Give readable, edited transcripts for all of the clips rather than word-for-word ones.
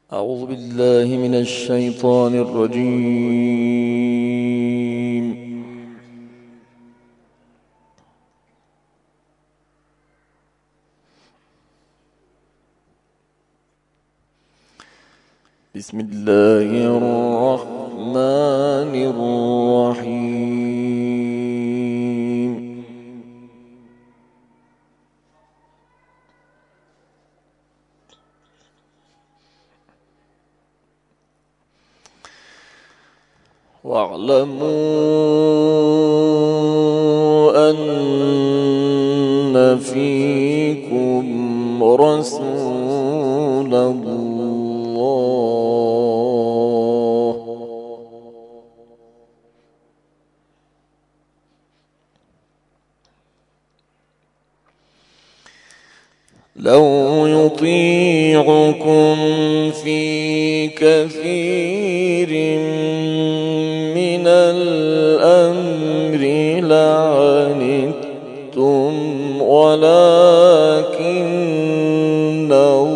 أعوذ بالله من الشيطان الرجيم. بسم الله الرحمن الرحيم. واعلموا أن فيكم رسول الله لو يطيعكم في كثير من الأمر لعنتم ولكن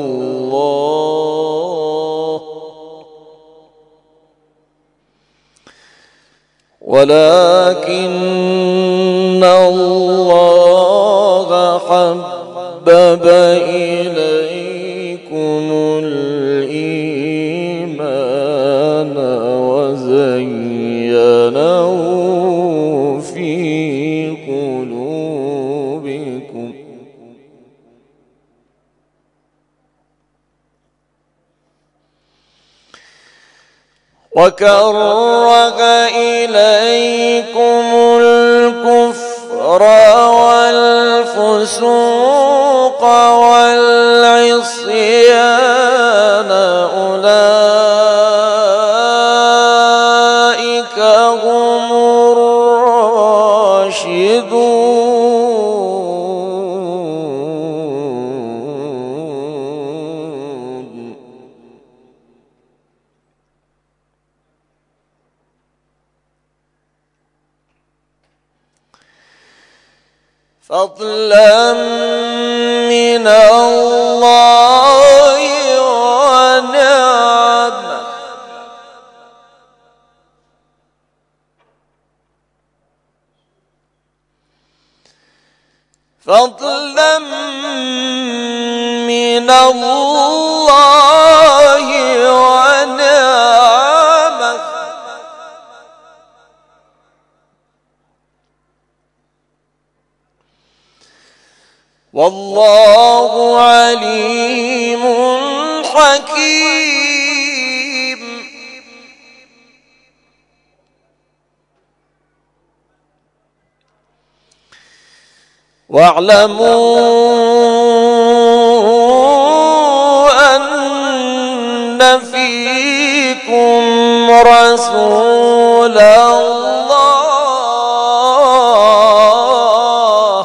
الله حبب إليكم الإيمان وزينه في قلوبكم وكره إليكم الكفر والفسوق والعصيان أولئك هم الراشدون. فضلا من الله ونعمة فضلا من الله ونعمة والله عليم حكيم. واعلموا أن فيكم رسول الله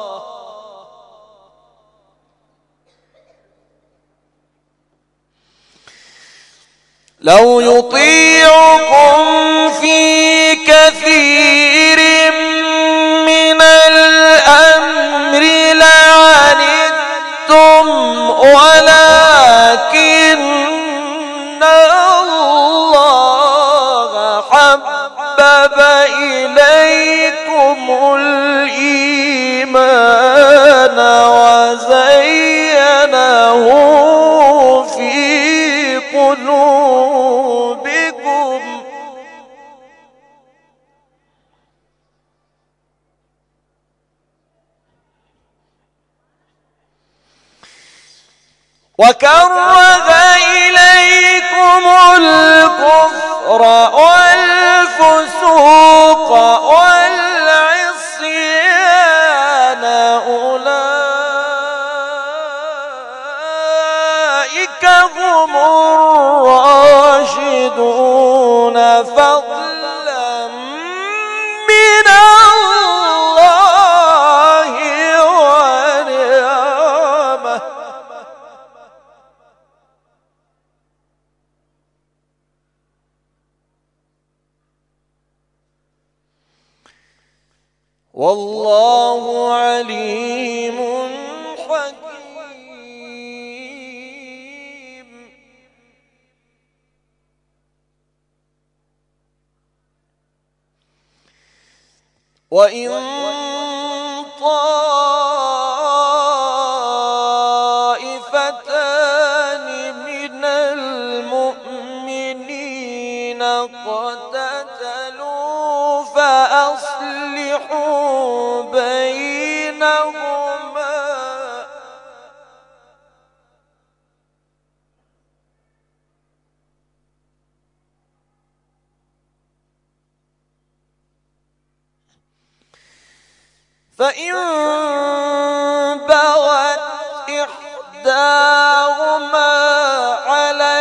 لو يطيعكم في كثير من الأمر لعنتم ولكن الله حبب إليكم الإيمان وزينه في قلوبكم وكره إليكم الكفر والفسوق والعصيان أولئك هم الراشدون فضلا من الله ونعمة والله عليم حكيم. وإن طائفتان من المؤمنين اقتتلوا فأصلحوا بينهما فإن بغت إحداهما على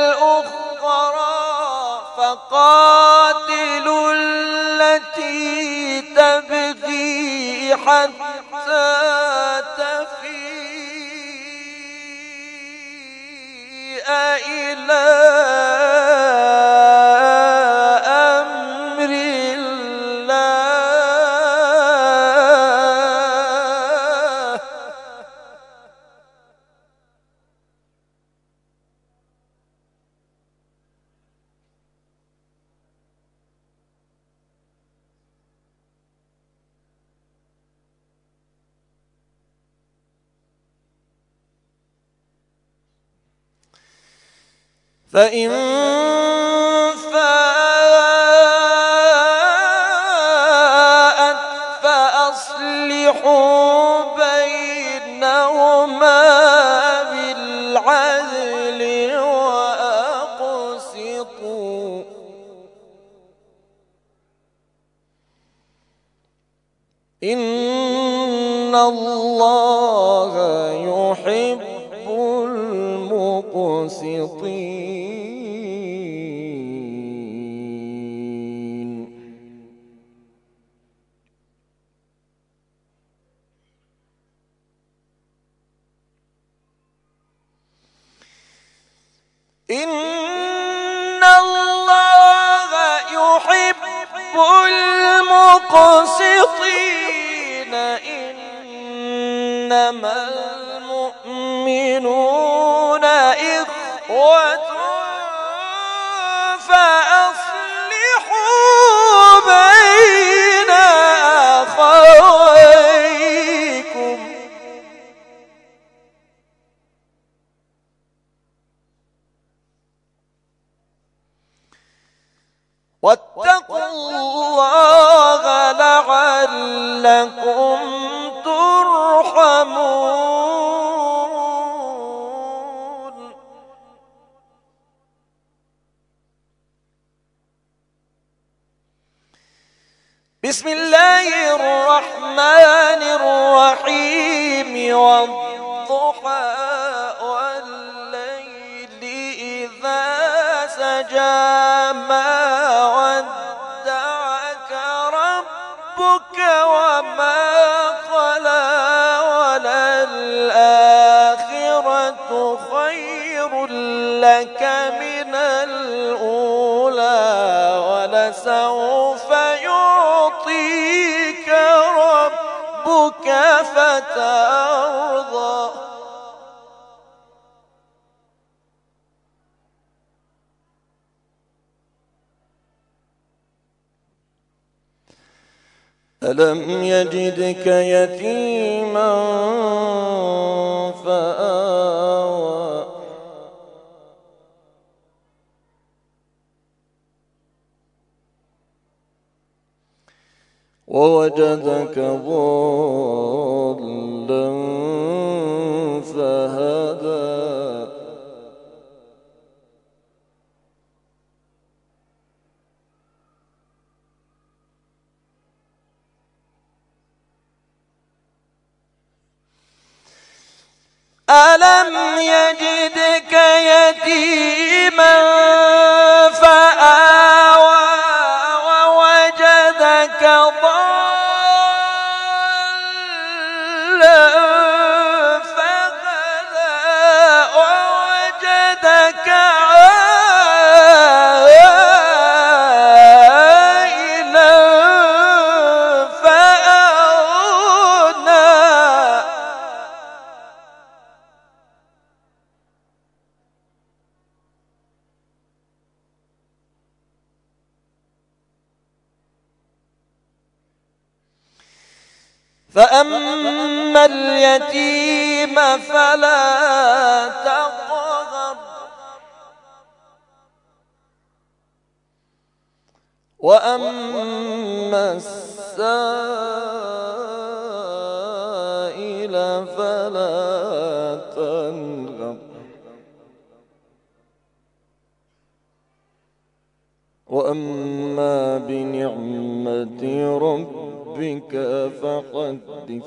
الأخرى فقاتلوا التي تبغي حتى تفيء إلى أمر الله فإن فاءت فأصلحوا بينهما بالعدل وأقسطوا إن الله يحب المقسطين. إن الله يحب المقسطين إنما المؤمنون إخوة فأصلحوا بين أخويكم واتقوا الله لعلكم ترحمون. بسم الله الرحمن الرحيم والضحى والليل إذا سجى ما ودعك ربك وما قلى وللآخرة خير لك من الأولى ولسوف يعطيك ربك فترضى. ألم يجدك يتيما فآوى ووجدك ضالا فهدى ألم يجدك يتيما فآوى ووجدك ضالا فهدى ووجدك عائلا فأغنى. فأما اليتيم فلا تقهر وأما السائل فلا تنهر وأما بنعمة ربك فحدث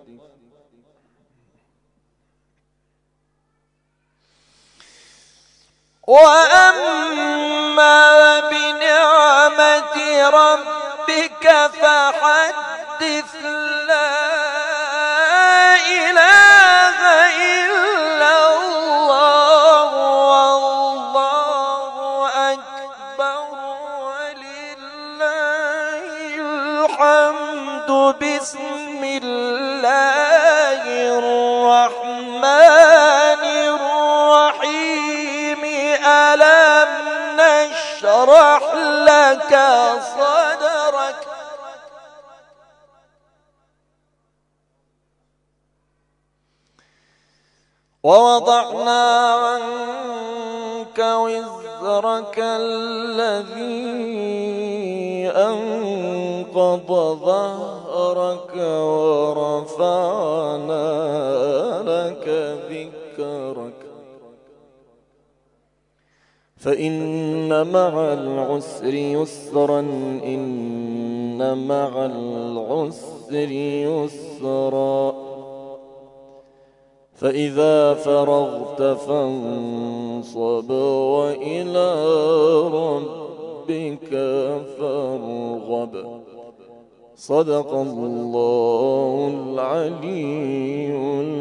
وأما بنعمة ربك فحدث لا إله إلا الله والله أكبر ولله الحمد بسم الله الرحمن الرحيم ألم نشرح لك صدرك ووضعنا عنك وزرك الذي أنقض ظهرك ورفعنا لك ذكرك فإن مع العسر يسرا إن مع العسر يسرا فإذا فرغت فانصب وإلى ربك فارغب صدق الله العلي